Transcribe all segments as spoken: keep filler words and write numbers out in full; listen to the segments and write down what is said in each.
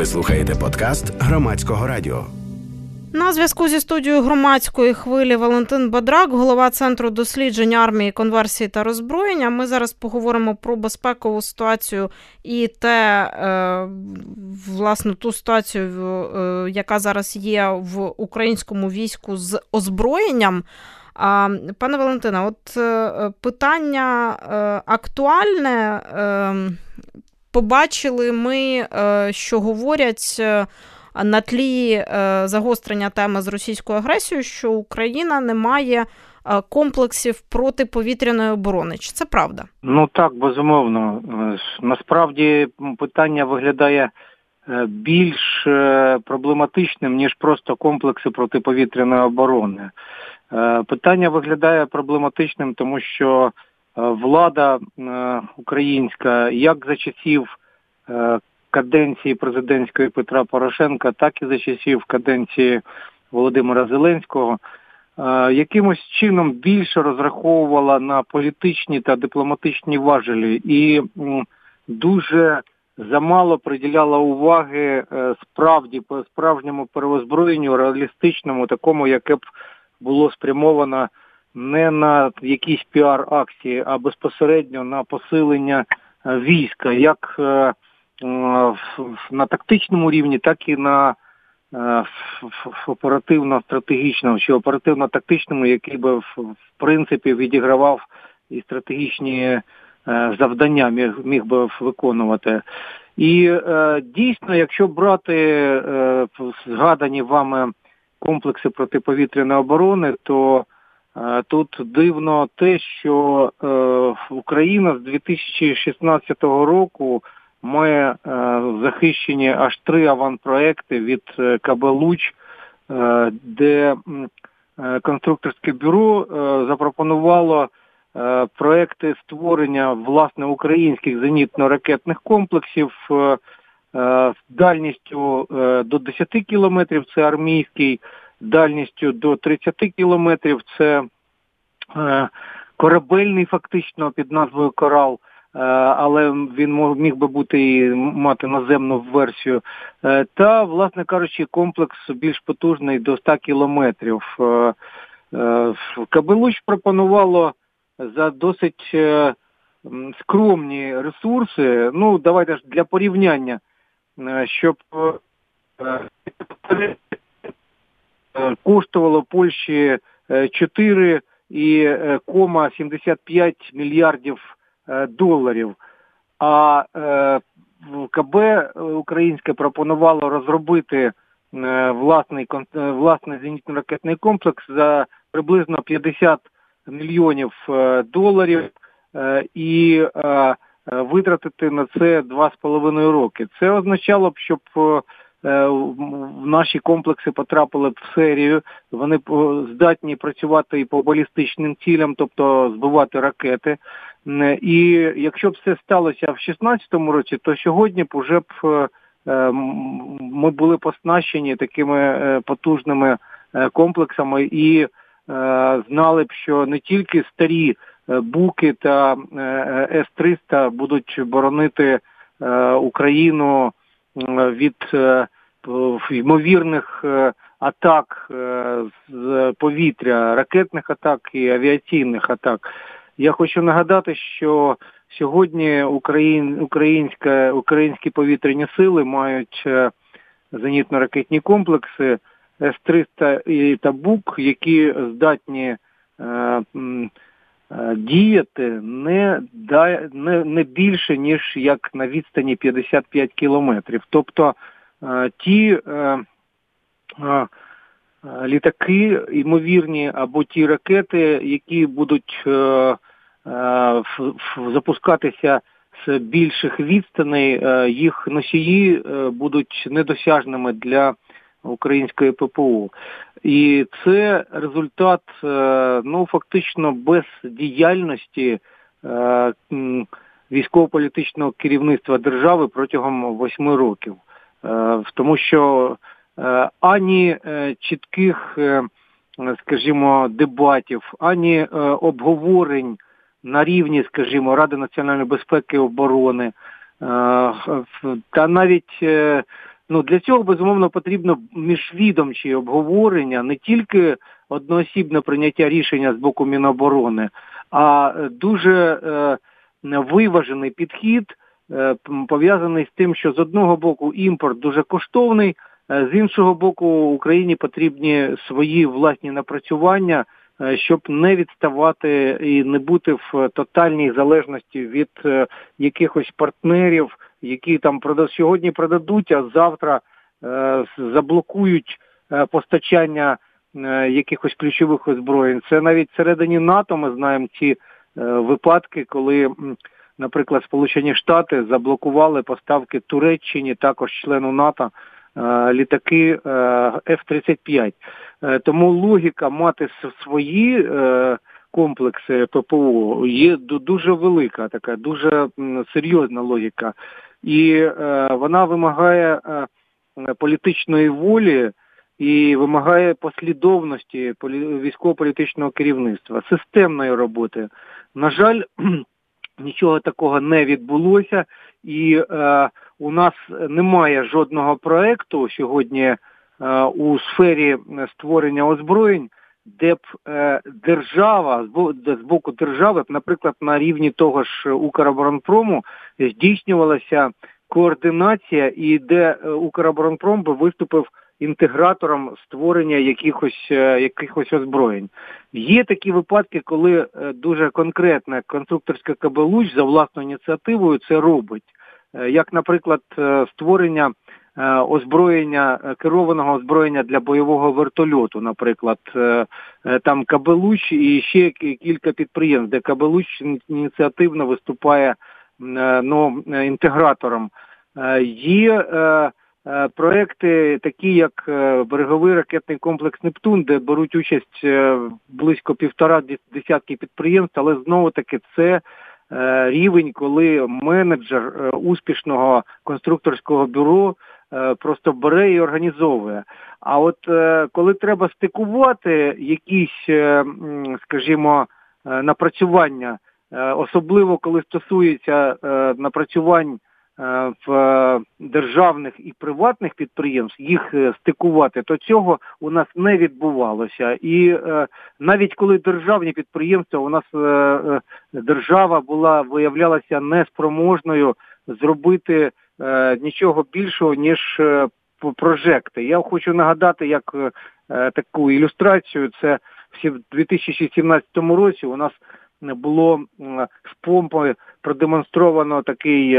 Ви слухаєте подкаст Громадського радіо. На зв'язку зі студією Громадської хвилі Валентин Бадрак, голова Центру досліджень армії, конверсії та роззброєння. Ми зараз поговоримо про безпекову ситуацію і те, власне, ту ситуацію, яка зараз є в українському війську з озброєнням. Пане Валентине, от питання актуальне. Побачили ми, що говорять на тлі загострення теми з російською агресією, що Україна не має комплексів протиповітряної оборони. Чи це правда? Ну так, безумовно. Насправді питання виглядає більш проблематичним, ніж просто комплекси протиповітряної оборони. Питання виглядає проблематичним, тому що влада українська, як за часів каденції президентської Петра Порошенка, так і за часів каденції Володимира Зеленського, якимось чином більше розраховувала на політичні та дипломатичні важелі і дуже замало приділяла уваги справді, справжньому переозброєнню, реалістичному, такому, яке б було спрямовано не на якісь піар-акції, а безпосередньо на посилення війська, як на тактичному рівні, так і на оперативно-стратегічному чи оперативно-тактичному, який би в принципі відігравав і стратегічні завдання міг, міг би виконувати. І дійсно, якщо брати згадані вами комплекси протиповітряної оборони, то тут дивно те, що Україна з дві тисячі шістнадцятого року має захищені аж три аванпроекти від ка бе «Луч», де конструкторське бюро запропонувало проекти створення, власне, українських зенітно-ракетних комплексів з дальністю до десяти кілометрів, це армійський, дальністю до тридцяти кілометрів, це корабельний фактично під назвою «Корал», але він міг би бути і мати наземну версію, та, власне кажучи, комплекс більш потужний до ста кілометрів. ка бе «Луч» пропонувало за досить скромні ресурси, ну, давайте ж для порівняння, щоб коштувало Польщі чотири цілих сімдесят п'ять мільярдів доларів. А ка бе українське пропонувало розробити власний, власний зенітно-ракетний комплекс за приблизно п'ятдесят мільйонів доларів і витратити на це два з половиною роки. Це означало б, щоб наші комплекси потрапили в серію, вони здатні працювати і по балістичним цілям, тобто збивати ракети. І якщо б це сталося в шістнадцятому році, то сьогодні б уже б ми були оснащені такими потужними комплексами і знали б, що не тільки старі Буки та ес триста будуть боронити Україну від ймовірних атак з повітря, ракетних атак і авіаційних атак. Я хочу нагадати, що сьогодні Україн, українська, українські повітряні сили мають зенітно-ракетні комплекси ес триста та Бук, які здатні діяти не, не, не більше, ніж як на відстані п'ятдесят п'ять кілометрів. Тобто ті е, е, літаки, ймовірні, або ті ракети, які будуть е, е, запускатися з більших відстаней, е, їх носії е, будуть недосяжними для української пе пе о. І це результат, ну, фактично бездіяльності військово-політичного керівництва держави протягом восьми років. Тому що ані чітких, скажімо, дебатів, ані обговорень на рівні, скажімо, Ради національної безпеки і оборони, та навіть Ну, для цього, безумовно, потрібно міжвідомчі обговорення, не тільки одноосібне прийняття рішення з боку Міноборони, а дуже е, виважений підхід, е, пов'язаний з тим, що з одного боку імпорт дуже коштовний, е, з іншого боку Україні потрібні свої власні напрацювання, е, щоб не відставати і не бути в тотальній залежності від е, якихось партнерів, які там продав, сьогодні продадуть, а завтра е, заблокують е, постачання е, якихось ключових озброєнь. Це навіть всередині НАТО ми знаємо ці е, випадки, коли, наприклад, Сполучені Штати заблокували поставки Туреччині, також члену НАТО, е, літаки е, еф тридцять п'ять. Е, тому логіка мати свої е, комплекси ППО є дуже велика, така дуже серйозна логіка. І е, вона вимагає е, політичної волі і вимагає послідовності полі... військово-політичного керівництва, системної роботи. На жаль, нічого такого не відбулося, і е, у нас немає жодного проекту сьогодні е, у сфері створення озброєнь, де б е, держава, з боку держави, наприклад, на рівні того ж Укроборонпрому здійснювалася координація і де Укроборонпром би виступив інтегратором створення якихось, е, якихось озброєнь. Є такі випадки, коли е, дуже конкретне конструкторське ка бе «Луч» за власною ініціативою це робить. Е, як, наприклад, е, створення озброєння, керованого озброєння для бойового вертольоту, наприклад, там ка бе «Луч» і ще кілька підприємств, де ка бе «Луч» ініціативно виступає ну, інтегратором. Є проекти такі, як береговий ракетний комплекс «Нептун», де беруть участь близько півтора десятки підприємств, але знову-таки це рівень, коли менеджер успішного конструкторського бюро просто бере і організовує. А от коли треба стикувати якісь, скажімо, напрацювання, особливо коли стосується напрацювань в державних і приватних підприємств, їх стикувати, то цього у нас не відбувалося. І навіть коли державні підприємства, у нас держава була, виявлялася неспроможною зробити нічого більшого, ніж прожекти. Я хочу нагадати, як таку ілюстрацію, це в дві тисячі сімнадцятому році у нас було з помпою продемонстровано такий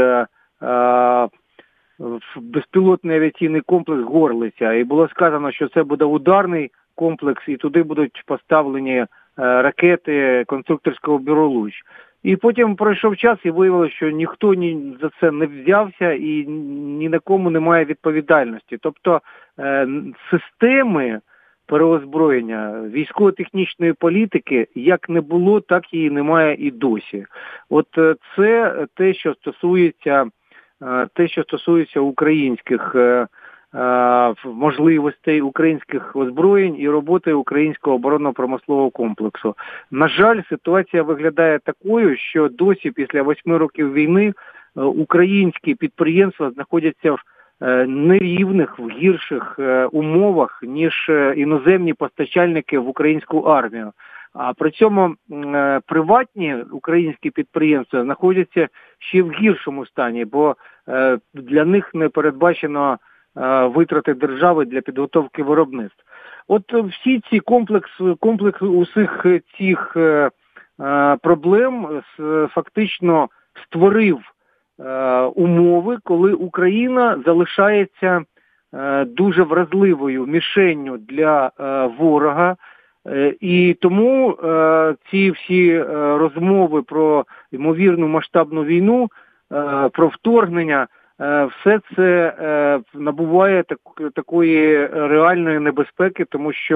безпілотний авіаційний комплекс «Горлиця». І було сказано, що це буде ударний комплекс, і туди будуть поставлені ракети конструкторського бюро «Луч». І потім пройшов час і виявилося, що ніхто ні за це не взявся і ні на кому немає відповідальності. Тобто е, системи переозброєння військово-технічної політики як не було, так і немає і досі. От це те, що стосується, е, те, що стосується українських е, можливостей, українських озброєнь і роботи українського оборонно-промислового комплексу. На жаль, ситуація виглядає такою, що досі після восьми років війни українські підприємства знаходяться в нерівних, в гірших умовах, ніж іноземні постачальники в українську армію. А при цьому приватні українські підприємства знаходяться ще в гіршому стані, бо для них не передбачено витрати держави для підготовки виробництв. От всі ці комплекс, комплекс усіх цих е, проблем фактично створив е, умови, коли Україна залишається е, дуже вразливою мішенню для е, ворога. Е, і тому е, ці всі е, розмови про ймовірну масштабну війну, е, про вторгнення, все це е, набуває так, такої реальної небезпеки, тому що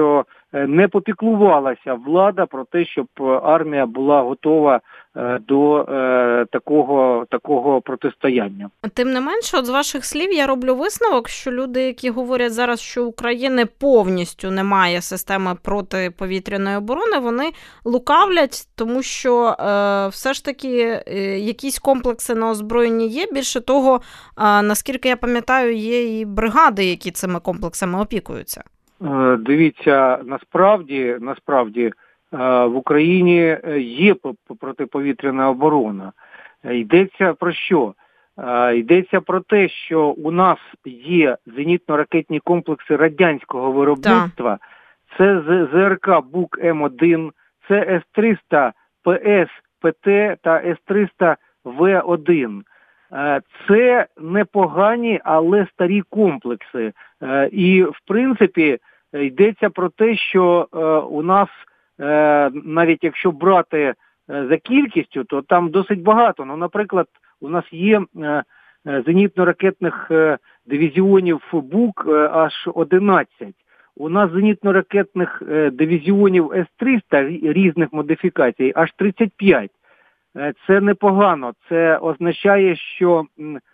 не попіклувалася влада про те, щоб армія була готова до такого, такого протистояння. Тим не менше, от з ваших слів я роблю висновок, що люди, які говорять зараз, що України повністю немає системи протиповітряної оборони, вони лукавлять, тому що е, все ж таки е, якісь комплекси на озброєнні є. Більше того, е, наскільки я пам'ятаю, є і бригади, які цими комплексами опікуються. Е, дивіться, насправді, насправді в Україні є протиповітряна оборона. Йдеться про що? Йдеться про те, що у нас є зенітно-ракетні комплекси радянського виробництва. Так. Це ЗРК Бук М один, це С триста П С П Т та С триста В один. Це непогані, але старі комплекси. І, в принципі, йдеться про те, що у нас навіть якщо брати за кількістю, то там досить багато. Ну, наприклад, у нас є зенітно-ракетних дивізіонів Бук аж одинадцять. У нас зенітно-ракетних дивізіонів С триста різних модифікацій аж тридцять п'ять. Це непогано. Це означає, що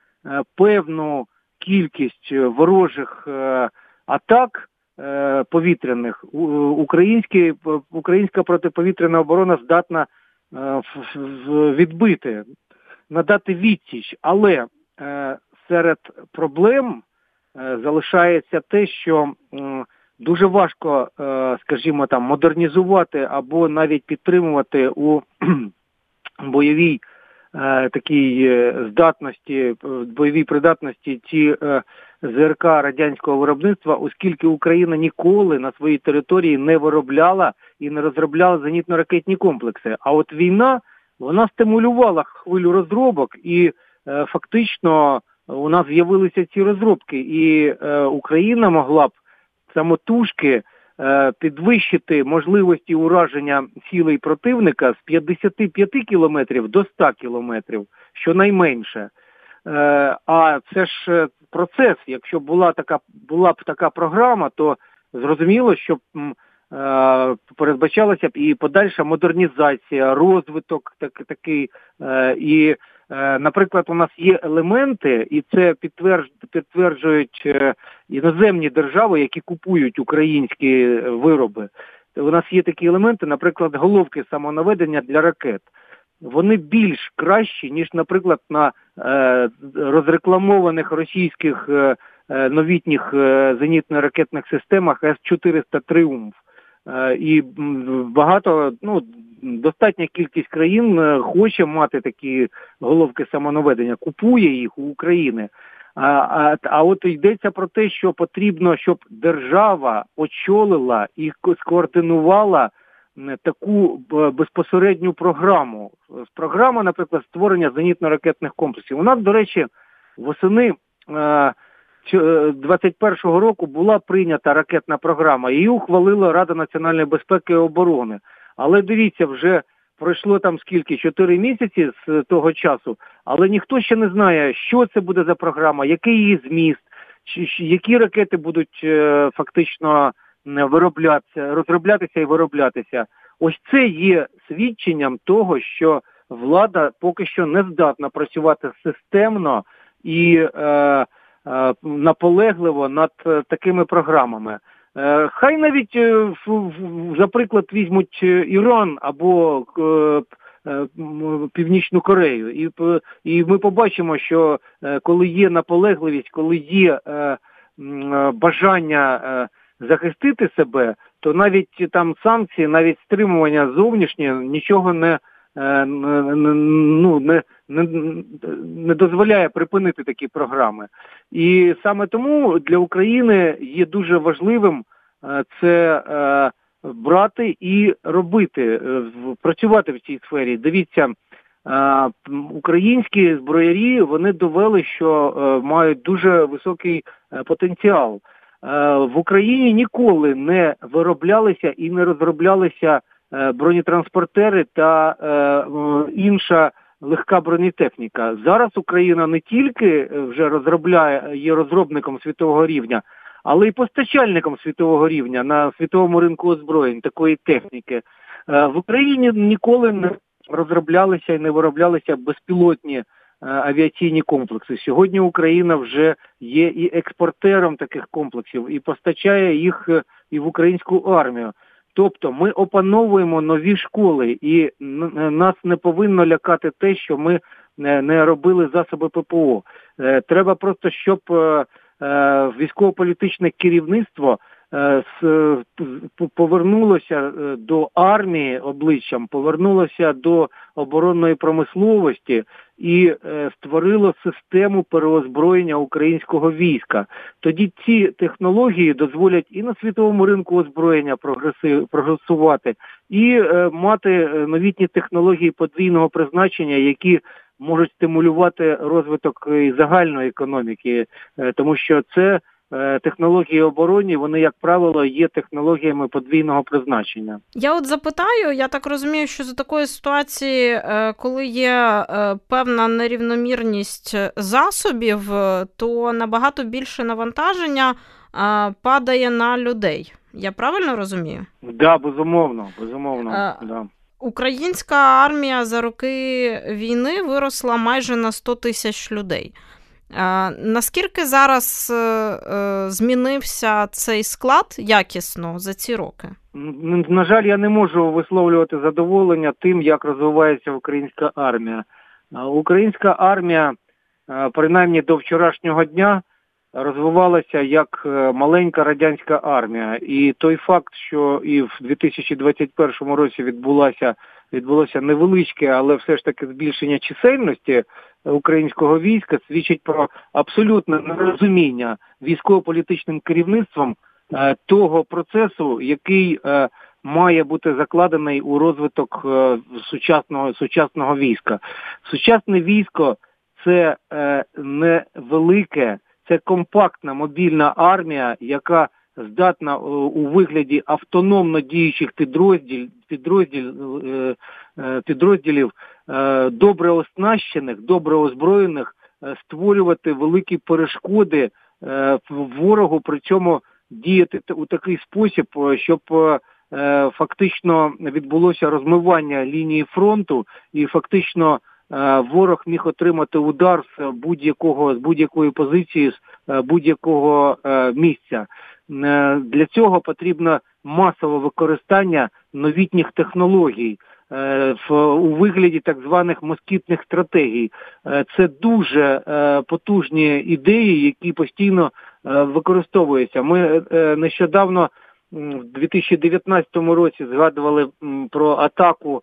певну кількість ворожих атак повітряних українські, українська протиповітряна оборона здатна відбити, надати відсіч. Але серед проблем залишається те, що дуже важко, скажімо там, модернізувати або навіть підтримувати у бойовій такій здатності, бойовій придатності ті ЗРК радянського виробництва, оскільки Україна ніколи на своїй території не виробляла і не розробляла зенітно-ракетні комплекси. А от війна, вона стимулювала хвилю розробок, і е, фактично у нас з'явилися ці розробки, і е, Україна могла б самотужки е, підвищити можливості ураження цілей противника з п'ятдесят п'ять кілометрів до ста кілометрів, щонайменше. Е, а це ж процес. Якщо була така, була б така програма, то зрозуміло, що е, передбачалася б і подальша модернізація, розвиток так, такий. Е, і, е, наприклад, у нас є елементи, і це підтвердж, підтверджують е, іноземні держави, які купують українські вироби. У нас є такі елементи, наприклад, головки самонаведення для ракет. Вони більш кращі, ніж, наприклад, на е, розрекламованих російських е, новітніх е, зенітно-ракетних системах С чотириста Тріумф. Е, і багато, ну, достатня кількість країн е, хоче мати такі головки самонаведення, купує їх у України. А, а, а от йдеться про те, що потрібно, щоб держава очолила і скоординувала таку безпосередню програму. Програма, наприклад, створення зенітно-ракетних комплексів. У нас, до речі, восени двадцять першого року була прийнята ракетна програма. Її ухвалила Рада національної безпеки і оборони. Але дивіться, вже пройшло там скільки, чотири місяці з того часу, але ніхто ще не знає, що це буде за програма, який її зміст, які ракети будуть фактично вироблятися, розроблятися і вироблятися. Ось це є свідченням того, що влада поки що не здатна працювати системно і е, е, наполегливо над е, такими програмами. Е, хай навіть, е, в, в, за приклад, візьмуть Іран або е, е, Північну Корею. І, і ми побачимо, що е, коли є наполегливість, коли є е, е, бажання е, захистити себе, то навіть там санкції, навіть стримування зовнішнє нічого не, ну, не, не, не дозволяє припинити такі програми. І саме тому для України є дуже важливим це брати і робити, працювати в цій сфері. Дивіться, українські зброярі, вони довели, що мають дуже високий потенціал. В Україні ніколи не вироблялися і не розроблялися бронетранспортери та інша легка бронетехніка. Зараз Україна не тільки вже розробляє, є розробником світового рівня, але й постачальником світового рівня на світовому ринку озброєнь, такої техніки. В Україні ніколи не розроблялися і не вироблялися безпілотні авіаційні комплекси. Сьогодні Україна вже є і експортером таких комплексів, і постачає їх і в українську армію. Тобто ми опановуємо нові школи, і нас не повинно лякати те, що ми не робили засоби ППО. Треба просто, щоб військово-політичне керівництво повернулося до армії обличчям, повернулося до оборонної промисловості і створило систему переозброєння українського війська. Тоді ці технології дозволять і на світовому ринку озброєння прогресувати, і мати новітні технології подвійного призначення, які можуть стимулювати розвиток і загальної економіки, тому що це технології оборонні, вони, як правило, є технологіями подвійного призначення. Я от запитаю, я так розумію, що за такої ситуації, коли є певна нерівномірність засобів, то набагато більше навантаження падає на людей. Я правильно розумію? Так, да, безумовно, безумовно, а... да. Українська армія за роки війни виросла майже на сто тисяч людей. А, наскільки зараз е, змінився цей склад якісно за ці роки? На жаль, я не можу висловлювати задоволення тим, як розвивається українська армія. Українська армія, принаймні до вчорашнього дня, розвивалася як маленька радянська армія. І той факт, що і в дві тисячі двадцять першому році відбулося, відбулося невеличке, але все ж таки збільшення чисельності українського війська, свідчить про абсолютне нерозуміння військово-політичним керівництвом е, того процесу, який е, має бути закладений у розвиток е, сучасного, сучасного війська. Сучасне військо – це е, невелике, це компактна мобільна армія, яка здатна у вигляді автономно діючих підрозділ, підрозділ, підрозділів, добре оснащених, добре озброєних, створювати великі перешкоди ворогу, при цьому діяти у такий спосіб, щоб фактично відбулося розмивання лінії фронту і фактично ворог міг отримати удар з будь-якого, з будь-якої позиції, з будь-якого місця. Для цього потрібно масове використання новітніх технологій у вигляді так званих москітних стратегій. Це дуже потужні ідеї, які постійно використовуються. Ми нещодавно в дві тисячі дев'ятнадцятому році згадували про атаку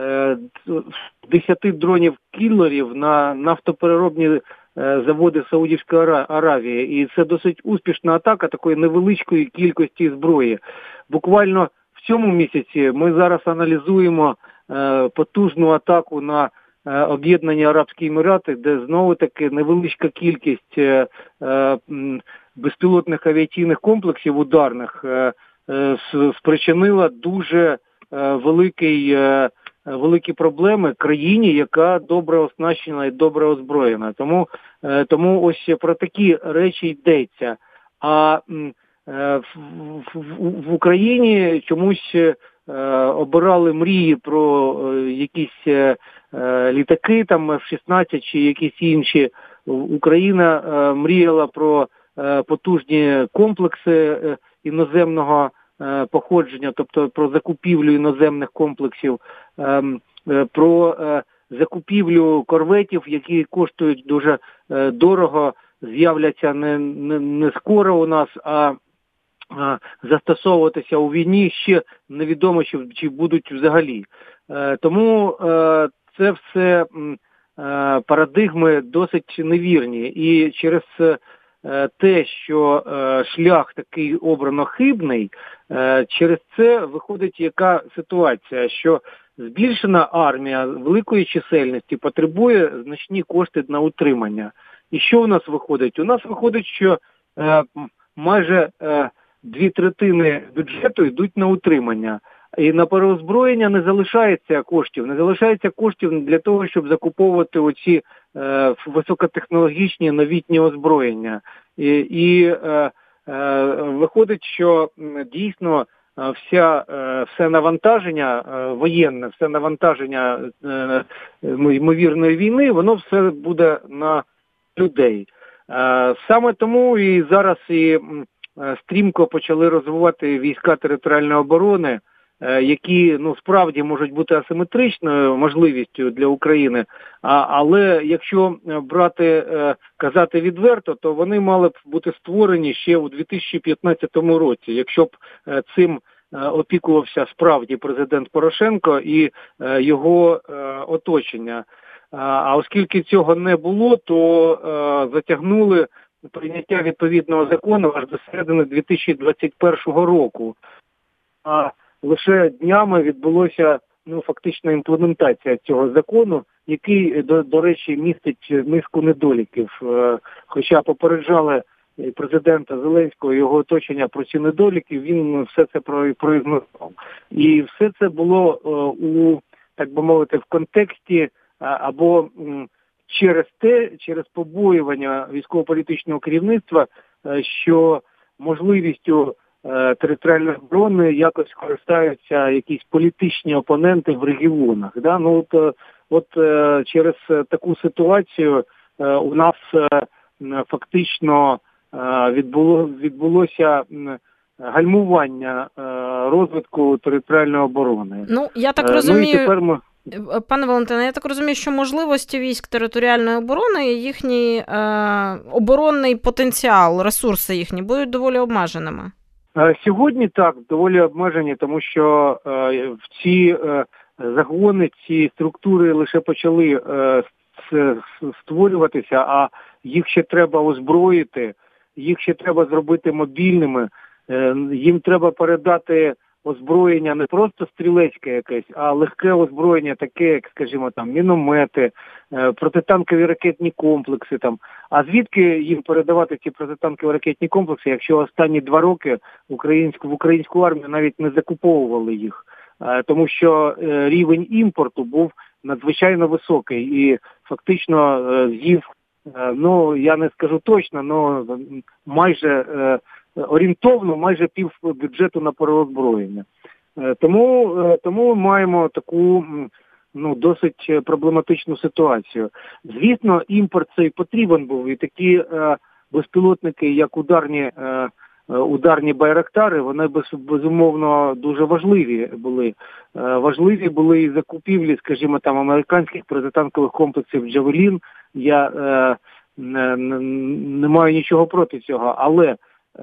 десяти дронів-кілерів на нафтопереробні заводи Саудівської Аравії. І це досить успішна атака такої невеличкої кількості зброї. Буквально в цьому місяці ми зараз аналізуємо е, потужну атаку на е, Об'єднані Арабські Емірати, де знову-таки невеличка кількість е, е, безпілотних авіаційних комплексів ударних е, е, спричинила дуже е, великий е, великі проблеми країні, яка добре оснащена і добре озброєна. Тому, тому ось про такі речі йдеться. А в, в, в Україні чомусь обирали мрії про якісь літаки, там еф шістнадцять чи якісь інші. Україна мріяла про потужні комплекси іноземного походження, тобто про закупівлю іноземних комплексів, про закупівлю корветів, які коштують дуже дорого, з'являться не, не, не скоро у нас, а застосовуватися у війні ще невідомо, чи, чи будуть взагалі. Тому це все парадигми досить невірні. І через те, що шлях такий обрано хибний, через це виходить яка ситуація, що збільшена армія великої чисельності потребує значні кошти на утримання. І що у нас виходить? У нас виходить, що е, майже е, дві третини бюджету йдуть на утримання. І на переозброєння не залишається коштів. Не залишається коштів для того, щоб закуповувати оці е, високотехнологічні новітні озброєння. І, і е, виходить, що дійсно вся, все навантаження воєнне, все навантаження ймовірної війни, воно все буде на людей. Саме тому і зараз і стрімко почали розвивати війська територіальної оборони, які, ну, справді можуть бути асиметричною можливістю для України, а, але якщо брати, казати відверто, то вони мали б бути створені ще у дві тисячі п'ятнадцятому році, якщо б цим опікувався справді президент Порошенко і його оточення. А оскільки цього не було, то затягнули прийняття відповідного закону аж до середини дві тисячі двадцять першого року. А лише днями відбулося, ну, фактично імплементація цього закону, який, до, до речі, містить низку недоліків. Хоча попереджали президента Зеленського і його оточення про ці недоліки, він все це проігнорував. І все це було у, так би мовити, в контексті або через те, через побоювання військово-політичного керівництва, що можливістю територіальної оборони якось користаються якісь політичні опоненти в регіонах. Да? Ну, от, от через таку ситуацію у нас фактично відбуло, відбулося гальмування розвитку територіальної оборони. Ну, я так розумію... Ну, і тепер ми... Пане Валентине, я так розумію, що можливості військ територіальної оборони, їхній е, оборонний потенціал, ресурси їхні будуть доволі обмеженими. Сьогодні так, доволі обмежені, тому що е, в ці е, загони, ці структури лише почали е, створюватися, а їх ще треба озброїти, їх ще треба зробити мобільними, е, їм треба передати озброєння не просто стрілецьке якесь, а легке озброєння, таке, як, скажімо, там, міномети, протитанкові ракетні комплекси. Там. А звідки їм передавати ці протитанкові ракетні комплекси, якщо останні два роки українську, в українську армію навіть не закуповували їх? Тому що рівень імпорту був надзвичайно високий і фактично з'їв, ну, я не скажу точно, але майже орієнтовно майже пів бюджету на переозброєння. Тому, тому маємо таку, ну, досить проблематичну ситуацію. Звісно, імпорт цей потрібен був, і такі е, безпілотники, як ударні, е, ударні байрактари, вони без, безумовно дуже важливі були. Е, важливі були і закупівлі, скажімо, там, американських протитанкових комплексів «Джавелін». Я е, не, не маю нічого проти цього, але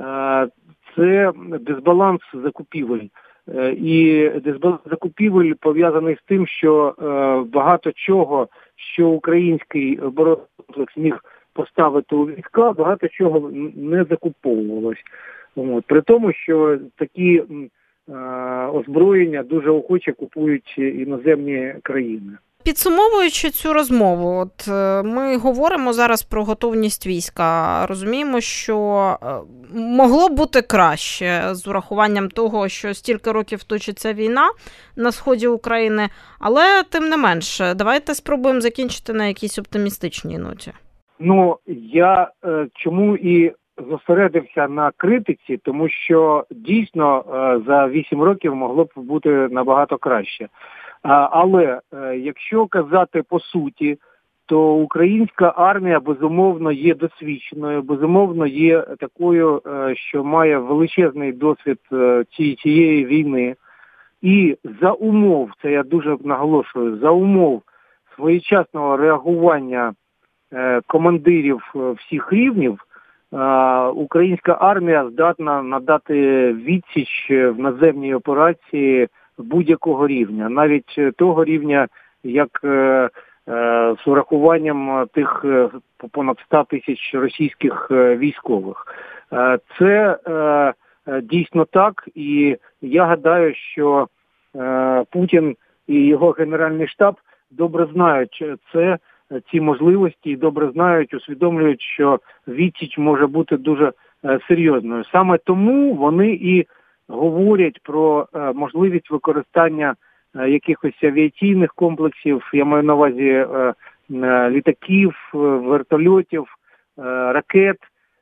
це дисбаланс закупівель. І дисбаланс закупівель пов'язаний з тим, що багато чого, що український оборонний комплекс міг поставити у війська, багато чого не закуповувалось. От. При тому, що такі озброєння дуже охоче купують іноземні країни. Підсумовуючи цю розмову, от ми говоримо зараз про готовність війська. Розуміємо, що могло б бути краще з урахуванням того, що стільки років точиться війна на сході України, але тим не менше, давайте спробуємо закінчити на якійсь оптимістичній ноті. Ну, я е, чому і зосередився на критиці, тому що дійсно е, за вісім років могло б бути набагато краще. Але якщо казати по суті, то українська армія, безумовно, є досвідченою, безумовно, є такою, що має величезний досвід цієї війни. І за умов, це я дуже наголошую, за умов своєчасного реагування командирів всіх рівнів, українська армія здатна надати відсіч в наземній операції будь-якого рівня, навіть того рівня, як е, е, з урахуванням тих е, понад ста тисяч російських е, військових. Е, це е, дійсно так, і я гадаю, що е, Путін і його Генеральний штаб добре знають це, ці можливості, і добре знають, усвідомлюють, що відсіч може бути дуже е, серйозною. Саме тому вони і говорять про е, можливість використання е, якихось авіаційних комплексів, я маю на увазі е, е, літаків, е, вертольотів, е, ракет,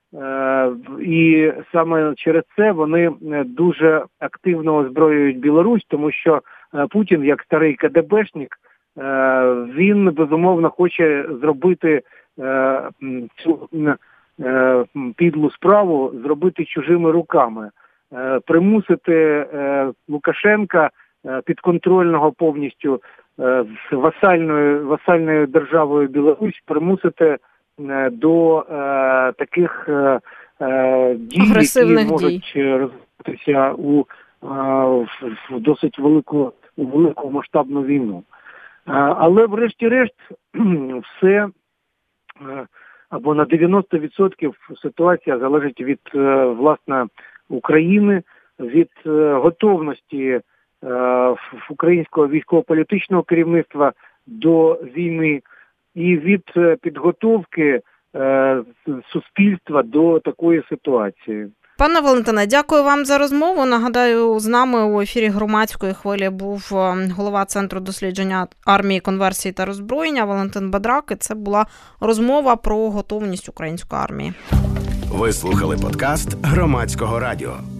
І саме через це вони дуже активно озброюють Білорусь, тому що Путін, як старий КДБшник, він, безумовно, хоче зробити цю підлу справу, зробити чужими руками, примусити Лукашенка, підконтрольного повністю з васальною, васальною державою Білорусь, примусити до е, таких е, е, дій, агресивних які можуть дій. розвитися у, е, в, в досить велику, велику масштабну війну. Е, але врешті-решт все е, або на дев'яносто відсотків ситуація залежить від е, власне України, від е, готовності е, українського військово-політичного керівництва до війни, і від підготовки е, суспільства до такої ситуації. Пане Валентине, дякую вам за розмову. Нагадаю, з нами у ефірі Громадської хвилі був голова Центру дослідження армії, конверсії та роззброєння Валентин Бадрак. І це була розмова про готовність української армії. Ви слухали подкаст Громадського радіо.